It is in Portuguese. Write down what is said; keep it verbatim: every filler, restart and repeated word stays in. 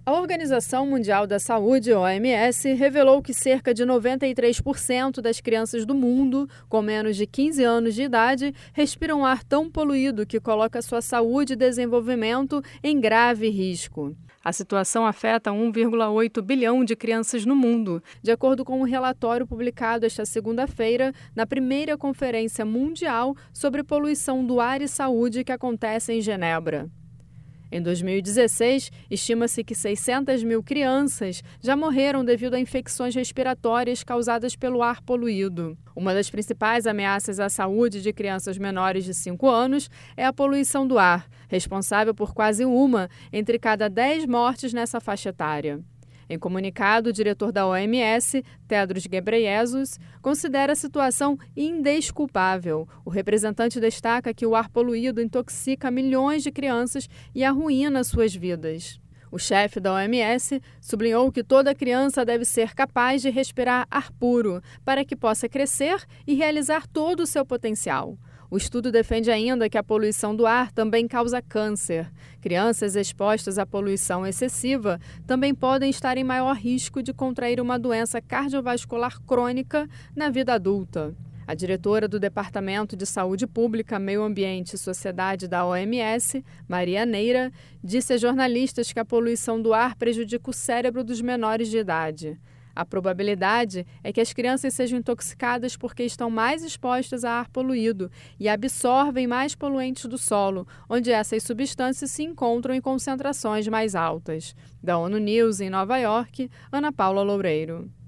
A Organização Mundial da Saúde, O M S, revelou que cerca de noventa e três por cento das crianças do mundo com menos de quinze anos de idade respiram ar tão poluído que coloca sua saúde e desenvolvimento em grave risco. A situação afeta um vírgula oito bilhão de crianças no mundo, de acordo com um relatório publicado esta segunda-feira na primeira Conferência Mundial sobre Poluição do Ar e Saúde que acontece em Genebra. Em dois mil e dezesseis, estima-se que seiscentas mil crianças já morreram devido a infecções respiratórias causadas pelo ar poluído. Uma das principais ameaças à saúde de crianças menores de cinco anos é a poluição do ar, responsável por quase uma entre cada dez mortes nessa faixa etária. Em comunicado, o diretor da O M S, Tedros Ghebreyesus, considera a situação indesculpável. O representante destaca que o ar poluído intoxica milhões de crianças e arruína suas vidas. O chefe da O M S sublinhou que toda criança deve ser capaz de respirar ar puro para que possa crescer e realizar todo o seu potencial. O estudo defende ainda que a poluição do ar também causa câncer. Crianças expostas à poluição excessiva também podem estar em maior risco de contrair uma doença cardiovascular crônica na vida adulta. A diretora do Departamento de Saúde Pública, Meio Ambiente e Sociedade da O M S, Maria Neira, disse a jornalistas que a poluição do ar prejudica o cérebro dos menores de idade. A probabilidade é que as crianças sejam intoxicadas porque estão mais expostas a ar poluído e absorvem mais poluentes do solo, onde essas substâncias se encontram em concentrações mais altas. Da ONU News, em Nova York, Ana Paula Loureiro.